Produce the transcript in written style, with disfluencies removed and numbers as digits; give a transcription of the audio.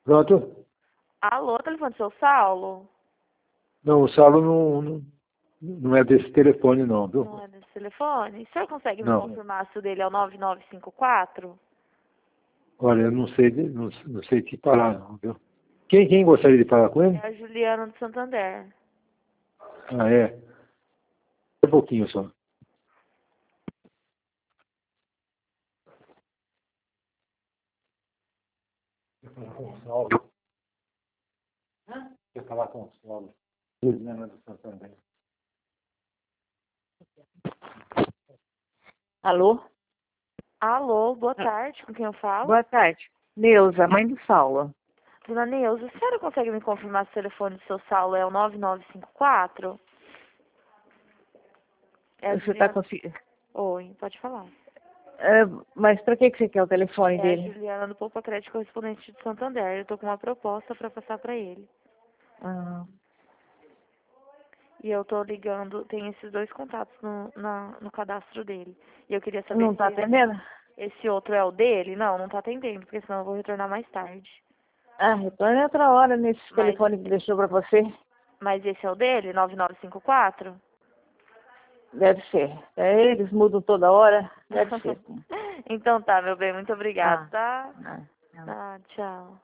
Pronto? Alô, telefone do seu Saulo? Não, o Saulo não é desse telefone, não, viu? Não é desse telefone? O senhor consegue me Não. confirmar se o dele é o 9954? Olha, eu não sei te falar, não, viu? Quem gostaria de falar com ele? É a Juliana do Santander. Ah, é. Um pouquinho só. Quer falar com o Saulo? Quer falar com o Saulo? Juliana do Santander. Alô? Alô, boa tarde, com quem eu falo? Boa tarde. Neuza, mãe do Saulo. Dona Neuza, a senhora consegue me confirmar se o telefone do seu Saulo é o 9954? É a Você está Juliana... conseguindo... Oi, pode falar. Mas para que você quer o telefone É a dele? Juliana do Poupa Crédito correspondente de Santander. Eu tô com uma proposta para passar para ele. Ah, E eu tô ligando, tem esses dois contatos no cadastro dele. E eu queria saber não se está atendendo? esse outro é o dele. Não, não tá atendendo, porque senão eu vou retornar mais tarde. Ah, retorne outra hora nesse telefone que deixou para você. Mas esse é o dele, 9954? Deve ser. Eles mudam toda hora. Deve ser. Então tá, meu bem, muito obrigado, Ah, tá? ah, ah. Tá, tchau.